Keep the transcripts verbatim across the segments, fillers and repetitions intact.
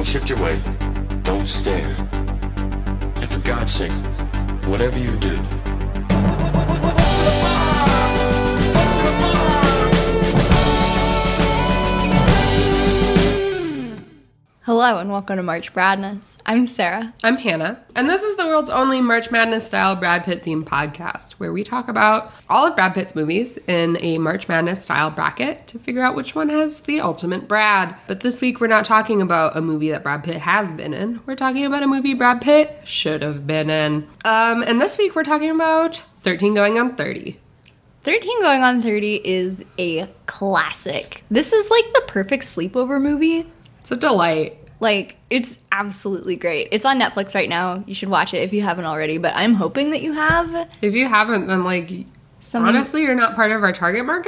Don't shift your weight. Don't stare. And for God's sake, whatever you do, Hello and welcome to March Madness. I'm Sarah. I'm Hannah, and this is the world's only March Madness-style Brad Pitt-themed podcast, where we talk about all of Brad Pitt's movies in a March Madness-style bracket to figure out which one has the ultimate Brad. But this week, we're not talking about a movie that Brad Pitt has been in. We're talking about a movie Brad Pitt should have been in. Um, and this week, we're talking about thirteen Going on thirty. thirteen Going on thirty is a classic. This is like the perfect sleepover movie. It's a delight. Like, it's absolutely great. It's on Netflix right now. You should watch it if you haven't already, but I'm hoping that you have. If you haven't, then, like, Something... honestly, you're not part of our target market.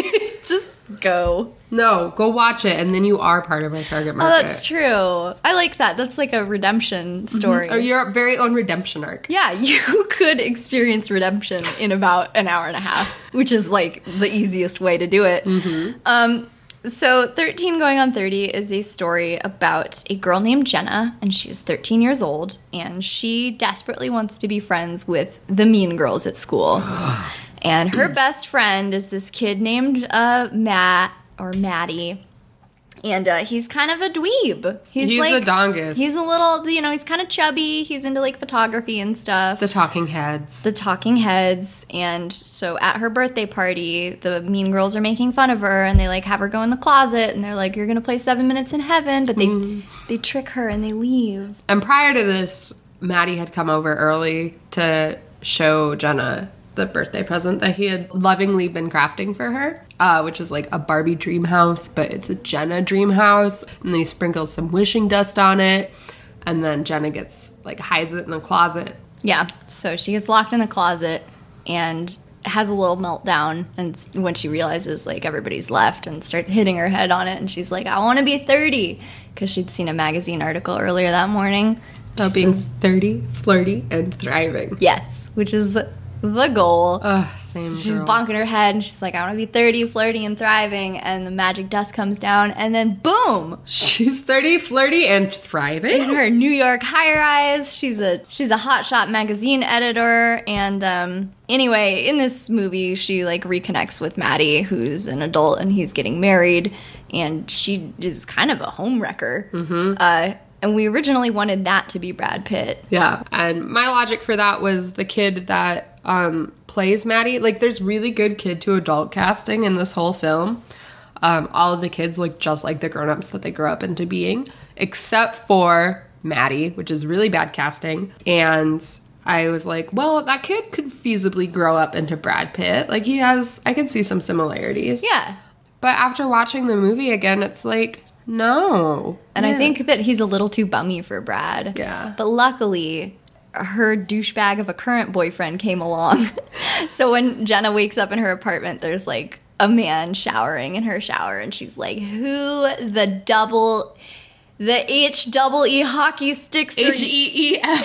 Just go. No, go watch it, and then you are part of our target market. Oh, that's true. I like that. That's like a redemption story. Mm-hmm. Or your very own redemption arc. Yeah, you could experience redemption in about an hour and a half, which is, like, the easiest way to do it. Mm-hmm. Um... So thirteen Going on thirty is a story about a girl named Jenna, and she's thirteen years old, and she desperately wants to be friends with the mean girls at school. And her best friend is this kid named uh, Matt, or Maddie, and uh, he's kind of a dweeb. He's, he's like, a dongus. He's a little, you know, he's kind of chubby. He's into, like, photography and stuff. The Talking Heads. The Talking Heads. And so at her birthday party, the mean girls are making fun of her, and they, like, have her go in the closet, and they're like, you're going to play Seven Minutes in Heaven, but they mm. they trick her and they leave. And prior to this, Maddie had come over early to show Jenna the birthday present that he had lovingly been crafting for her, uh, which is like a Barbie dream house, but it's a Jenna dream house. And then he sprinkles some wishing dust on it, and then Jenna gets, like, hides it in the closet. Yeah, so she gets locked in a closet and has a little meltdown, and when she realizes, like, everybody's left, and starts hitting her head on it, and she's like, I want to be thirty, because she'd seen a magazine article earlier that morning about being thirty, flirty, and thriving. Yes, which is the goal. Ugh, same She's girl. bonking her head, and she's like, I want to be thirty, flirty, and thriving, and the magic dust comes down, and then boom! She's thirty, flirty, and thriving? In her New York high-rise. She's a she's a hotshot magazine editor, and um, anyway, in this movie, she, like, reconnects with Maddie, who's an adult, and he's getting married, and she is kind of a homewrecker. Mm-hmm. Uh, and we originally wanted that to be Brad Pitt. Yeah, and my logic for that was the kid that um, plays Maddie. Like, there's really good kid-to-adult casting in this whole film. Um, all of the kids look just like the grown-ups that they grow up into being, except for Maddie, which is really bad casting. And I was like, well, that kid could feasibly grow up into Brad Pitt. Like, he has, I can see some similarities. Yeah. But after watching the movie again, it's like, no. And yeah. I think that he's a little too bummy for Brad. Yeah. But luckily, her douchebag of a current boyfriend came along. So when Jenna wakes up in her apartment, there's, like, a man showering in her shower, and she's like, who the double, the H double E hockey sticks are... H E E F.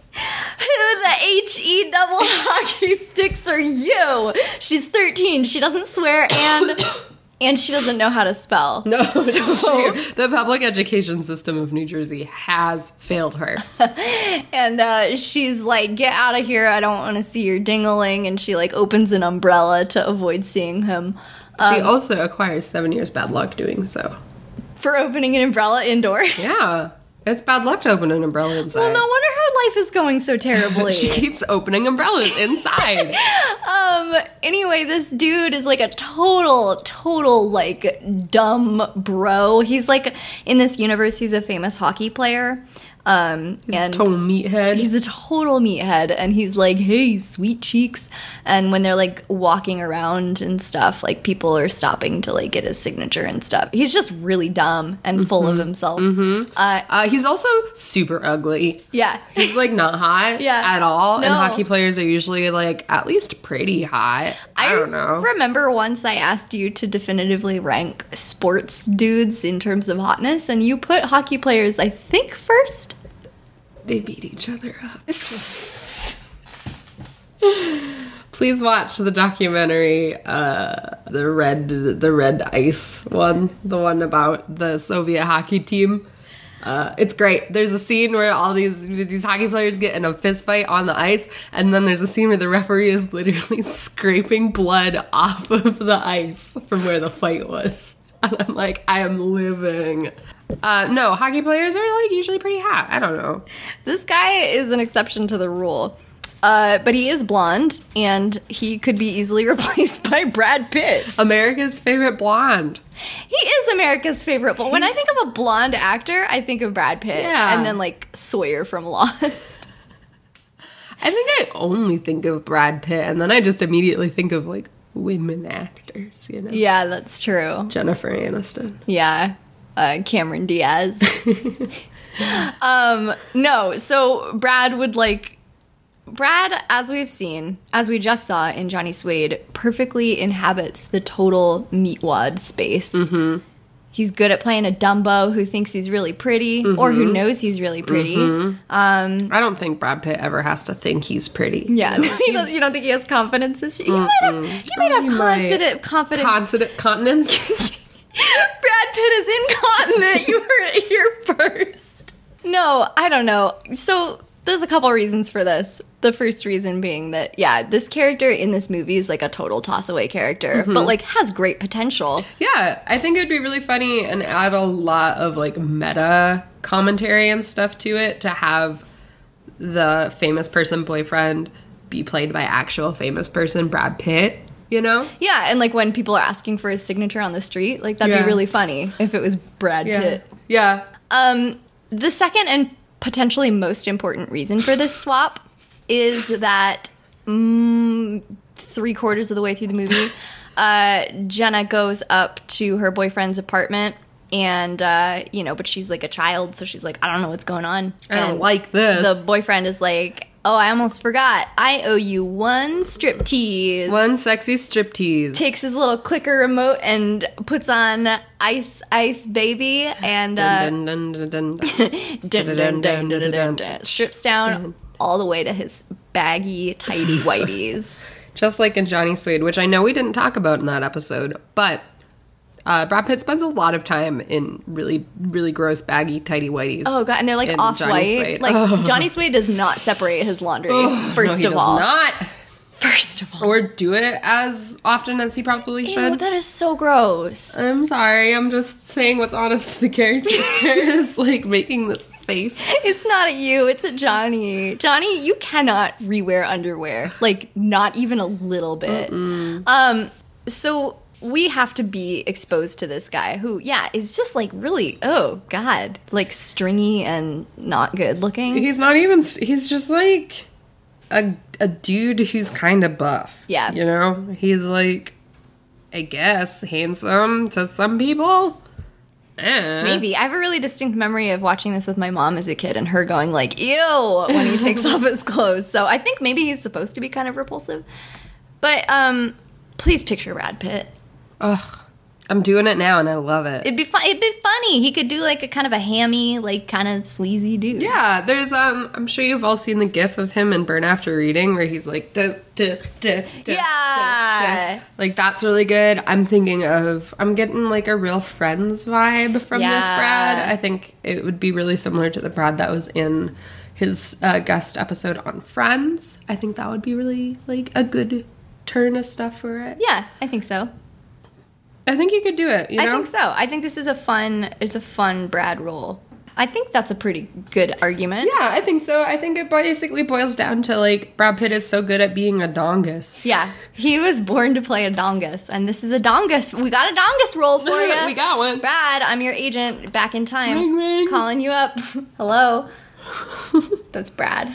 Who the H E double hockey sticks are you? She's thirteen. She doesn't swear, and... And she doesn't know how to spell. No, it's so, true. The public education system of New Jersey has failed her. And uh, she's like, get out of here. I don't want to see your ding-a-ling. And she, like, opens an umbrella to avoid seeing him. Um, she also acquires seven years bad luck doing so. For opening an umbrella indoors? Yeah. It's bad luck to open an umbrella inside. Well, no wonder her life is going so terribly. She keeps opening umbrellas inside. um. Anyway, this dude is like a total, total, like, dumb bro. He's like, in this universe, he's a famous hockey player. Um, he's and a total meathead. He's a total meathead, and he's like, hey, sweet cheeks. And when they're, like, walking around and stuff, like, people are stopping to, like, get his signature and stuff. He's just really dumb and full mm-hmm. of himself. Mm-hmm. Uh, uh, he's also super ugly. Yeah. He's, like, not hot yeah. at all. No. And hockey players are usually, like, at least pretty hot. I, I don't know. remember once I asked you to definitively rank sports dudes in terms of hotness, and you put hockey players, I think, first. They beat each other up. Please watch the documentary, uh, the red, the red ice one, the one about the Soviet hockey team. Uh, it's great. There's a scene where all these these hockey players get in a fist fight on the ice, and then there's a scene where the referee is literally scraping blood off of the ice from where the fight was. And I'm like, I am living. Uh, no, hockey players are like usually pretty hot. I don't know. This guy is an exception to the rule. Uh, but he is blonde, and he could be easily replaced by Brad Pitt. America's favorite blonde. He is America's favorite blonde. When I think of a blonde actor, I think of Brad Pitt. Yeah. And then, like, Sawyer from Lost. I think I only think of Brad Pitt, and then I just immediately think of, like, women actors, you know? Yeah, that's true. Jennifer Aniston. Yeah. Uh, Cameron Diaz. um, no, so Brad would, like... Brad, as we've seen, as we just saw in Johnny Suede, perfectly inhabits the total meatwad space. Mm-hmm. He's good at playing a Dumbo who thinks he's really pretty, mm-hmm. or who knows he's really pretty. Mm-hmm. Um, I don't think Brad Pitt ever has to think he's pretty. Yeah, you know? you, don't, you don't think he has confidence? He mm-hmm. might have, he might have he confident, might. confidence. Confident continence? Brad Pitt is incontinent. You heard it here first. No, I don't know. So... There's a couple reasons for this. The first reason being that, yeah, this character in this movie is like a total toss-away character, mm-hmm. but like has great potential. Yeah, I think it'd be really funny and add a lot of like meta commentary and stuff to it to have the famous person boyfriend be played by actual famous person Brad Pitt, you know? Yeah, and like when people are asking for his signature on the street, like that'd yeah. be really funny if it was Brad yeah. Pitt. Yeah. Um, the second and potentially most important reason for this swap is that mm, three quarters of the way through the movie, uh, Jenna goes up to her boyfriend's apartment and, uh, you know, but she's like a child, so she's like, I don't know what's going on. I and don't like this. The boyfriend is like, oh, I almost forgot. I owe you one striptease. One sexy striptease. Takes his little clicker remote and puts on Ice Ice Baby and uh, strips down all the way to his baggy, tidy whities. Just like in Johnny Suede, which I know we didn't talk about in that episode, but uh, Brad Pitt spends a lot of time in really, really gross, baggy, tidy whities. Oh, God, and they're like off-white. Like, oh. Johnny Suede does not separate his laundry, oh, first no, he of does all. not. First of all. Or do it as often as he probably Ew, should. that is so gross. I'm sorry, I'm just saying what's honest to the character. Sarah's like making this face. It's not at you, it's at Johnny. Johnny, you cannot rewear underwear. Like, not even a little bit. Mm-mm. Um, so we have to be exposed to this guy who, yeah, is just like really, oh, God, like stringy and not good looking. He's not even, he's just like a, a dude who's kind of buff. Yeah. You know? He's like, I guess, handsome to some people. Eh. Maybe. I have a really distinct memory of watching this with my mom as a kid and her going like, ew, when he takes off his clothes. So I think maybe he's supposed to be kind of repulsive. But um, please picture Brad Pitt. Ugh. I'm doing it now and I love it. It'd be fun. It'd be funny. He could do like a kind of a hammy, like kind of sleazy dude. Yeah, there's um. I'm sure you've all seen the GIF of him in Burn After Reading where he's like, duh, duh, duh, duh, yeah, duh, duh. Like that's really good. I'm thinking of. I'm getting like a real Friends vibe from yeah. this Brad. I think it would be really similar to the Brad that was in his uh, guest episode on Friends. I think that would be really like a good turn of stuff for it. Yeah, I think so. I think you could do it, you know? I think so. I think this is a fun, it's a fun Brad role. I think that's a pretty good argument. Yeah, I think so. I think it basically boils down to, like, Brad Pitt is so good at being a dongus. Yeah, he was born to play a dongus, and this is a dongus. We got a dongus role for you. We got one. Brad, I'm your agent back in time. Ring, ring. Calling you up. Hello. That's Brad.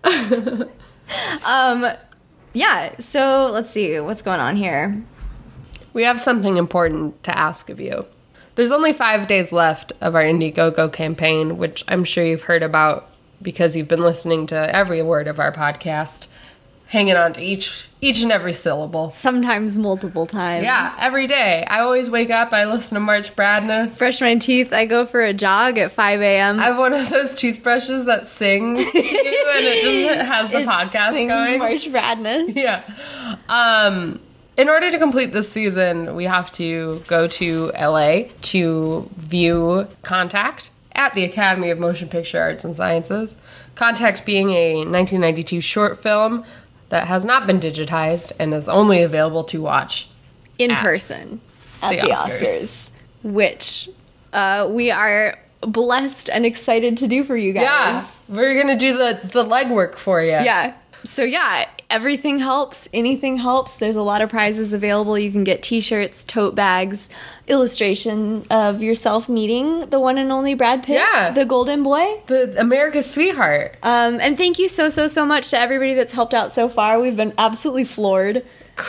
um, yeah, so let's see. What's going on here? We have something important to ask of you. There's only five days left of our Indiegogo campaign, which I'm sure you've heard about because you've been listening to every word of our podcast, hanging on to each each and every syllable. Sometimes multiple times. Yeah, every day. I always wake up, I listen to March Bradness. Brush my teeth, I go for a jog at five a.m. I have one of those toothbrushes that sings to you and it just has the it podcast sings going. March Bradness. Yeah. Um... In order to complete this season, we have to go to L A to view Contact at the Academy of Motion Picture Arts and Sciences. Contact being a nineteen ninety-two short film that has not been digitized and is only available to watch in at person at the the, Oscars. Oscars, which uh, we are blessed and excited to do for you guys. Yeah, we're gonna do the, the legwork for you. Yeah. So yeah, everything helps. Anything helps. There's a lot of prizes available. You can get t-shirts, tote bags, illustration of yourself meeting the one and only Brad Pitt, Yeah. the golden boy. The America's Sweetheart. Um, and thank you so, so, so much to everybody that's helped out so far. We've been absolutely floored.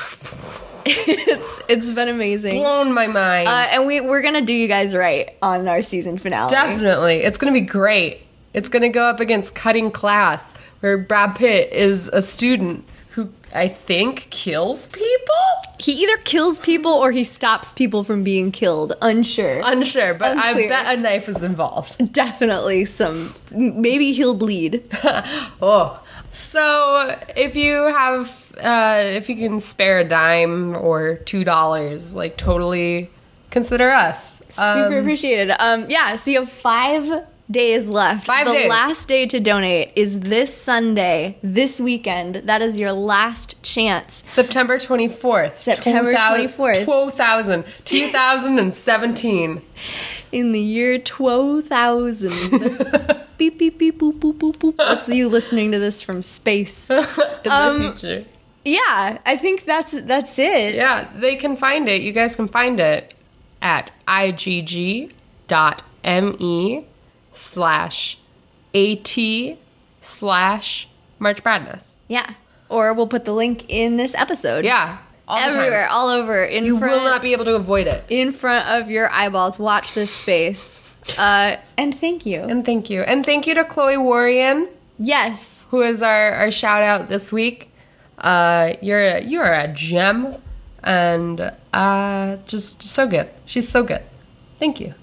it's It's been amazing. Blown my mind. Uh, and we, we're going to do you guys right on our season finale. Definitely. It's gonna be great. It's gonna go up against Cutting Class, where Brad Pitt is a student who I think kills people? He either kills people or he stops people from being killed. Unsure. Unsure, but Unclear. I bet a knife is involved. Definitely some. Maybe he'll bleed. Oh. So if you have, uh, if you can spare a dime or two dollars, like totally consider us. Super Um, appreciated. Um, yeah, so you have five days left. Five the days. last day to donate is this Sunday, this weekend. That is your last chance. September twenty-fourth. September twenty-fourth. two thousand, two thousand seventeen. In the year twelve thousand. Beep, beep, beep, boop, boop, boop, boop. That's you listening to this from space. In Um, the future. Yeah, I think that's that's it. Yeah, they can find it. You guys can find it at igg dot me slash at slash March Madness. Yeah. Or we'll put the link in this episode. Yeah. All the time. Everywhere, all over. In You front, will not be able to avoid it. in front of your eyeballs. Watch this space. Uh, and thank you. And thank you. And thank you to Chloe Warrian, Yes. who is our, our shout out this week. Uh, you're a, you're a gem and uh, just so good. She's so good. Thank you.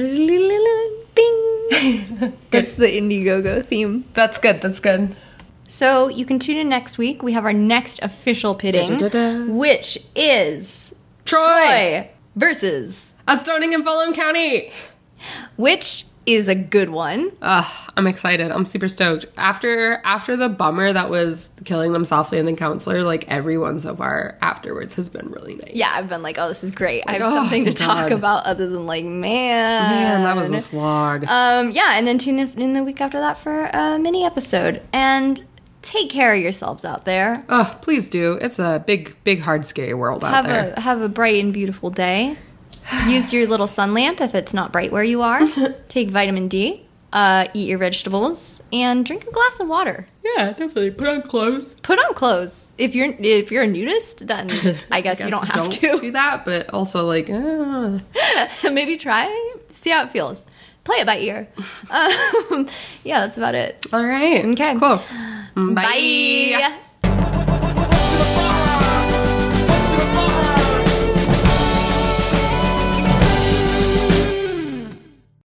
Bing. That's the Indiegogo theme. That's good. That's good. So you can tune in next week. We have our next official pitting, Da-da-da-da. which is Troy. versus, Astounding in Fulham County. which is a good one. Ugh, I'm excited. I'm super stoked. After after the bummer that was Killing Them Softly and the Counselor, like everyone so far afterwards has been really nice. Yeah, I've been like, oh, this is great. I like, have oh, something to thank talk God. about other than like, man. Man, that was a slog. Um, yeah, and then tune in in the week after that for a mini episode. And take care of yourselves out there. Oh, please do. It's a big, big, hard, scary world out Have there. a have a bright and beautiful day. Use your little sun lamp if it's not bright where you are. Take vitamin D. Uh, eat your vegetables and drink a glass of water. Yeah, definitely. Put on clothes. Put on clothes. If you're if you're a nudist, then I guess, you don't have do to. that, but also like, uh, Maybe try, see how it feels. Play it by ear. Um, yeah, that's about it. all right. Okay. Cool. Bye.